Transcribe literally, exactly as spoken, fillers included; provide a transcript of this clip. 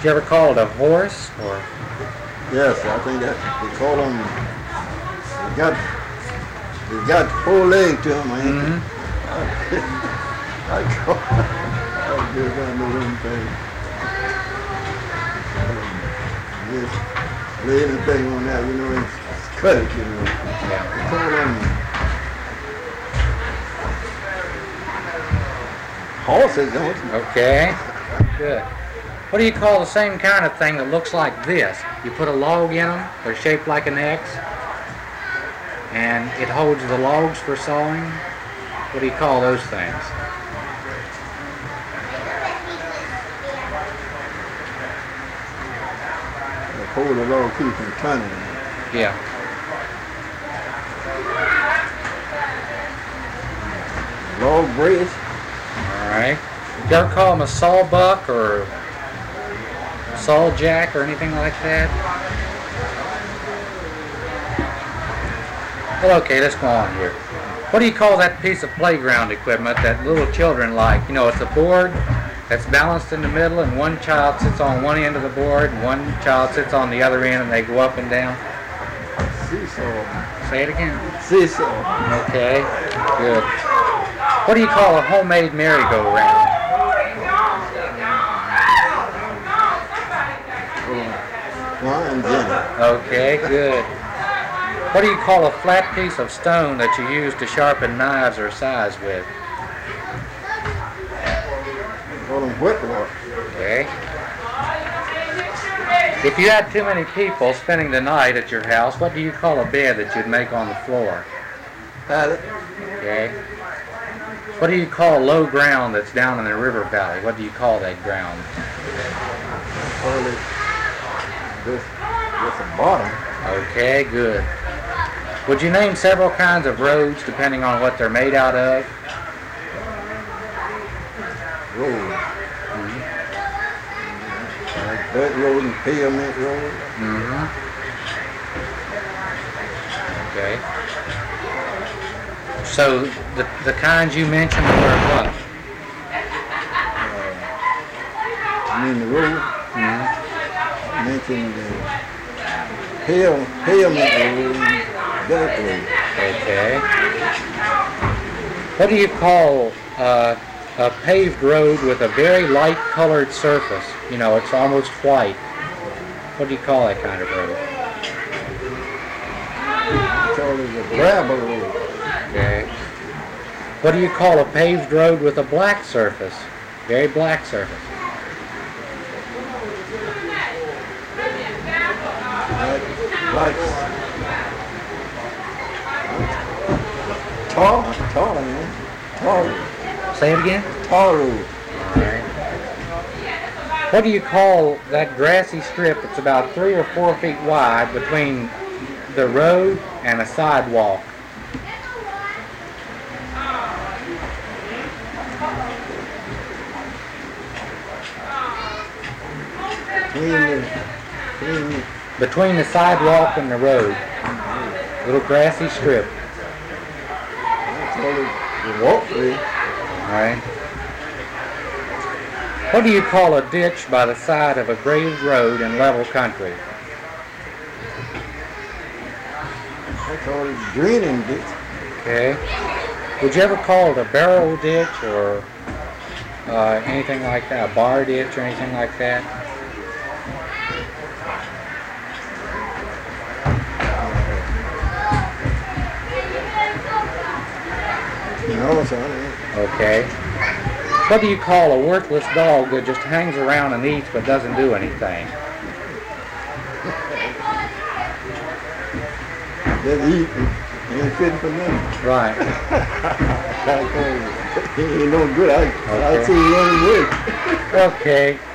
you ever call it a horse or? Yes, I think that they call them. They got they got four legs to them. I ain't. Mm-hmm. I, I call. I just got no them things. Just lay anything on that, you know, and cut it, you know. Yeah. They call them horses, don't you? Okay. Good. What do you call the same kind of thing that looks like this? You put a log in them, they're shaped like an X, and it holds the logs for sawing. What do you call those things? They hold the log keep from turning. Yeah. Log bridge. All right. You ever call them a sawbuck or saw jack or anything like that? Well, okay, let's go on here. What do you call that piece of playground equipment that little children like? You know, it's a board that's balanced in the middle, and one child sits on one end of the board, and one child sits on the other end, and they go up and down. Seesaw. Say it again. Seesaw. Okay, good. What do you call a homemade merry-go-round? Flying Jenny. Okay, good. What do you call a flat piece of stone that you use to sharpen knives or size with? Call them whiplock. Okay. If you had too many people spending the night at your house, what do you call a bed that you'd make on the floor? Pallet. Okay. What do you call low ground that's down in the river valley? What do you call that ground? Call it just, just a bottom. Okay, good. Would you name several kinds of roads depending on what they're made out of? Road. Mm-hmm. Like dirt road and pavement road. Mm-hmm. Okay. So the the kinds you mentioned were what? Uh, I mean the road. Mm-hmm. I mentioned the pave, pavement road. Dirt road. Okay. What do you call uh, a paved road with a very light colored surface? You know, it's almost white. What do you call that kind of road? I call it a gravel road. Okay. What do you call a paved road with a black surface? Very black surface. Like, like tar, tar, man. Tar. Say it again? Tar road. All right. What do you call that grassy strip that's about three or four feet wide between the road and a sidewalk? Between the, between the, Between the sidewalk and the road. Little grassy strip. I call it the walkway. All right. What do you call a ditch by the side of a graved road in level country? I call it draining ditch. Okay. Would you ever call it a barrel ditch or uh, anything like that, a bar ditch or anything like that? No, son. Okay. What do you call a worthless dog that just hangs around and eats but doesn't do anything? Just eating. He ain't fitting for nothing. Right. He ain't no good. I, Okay. I see him running with. Okay.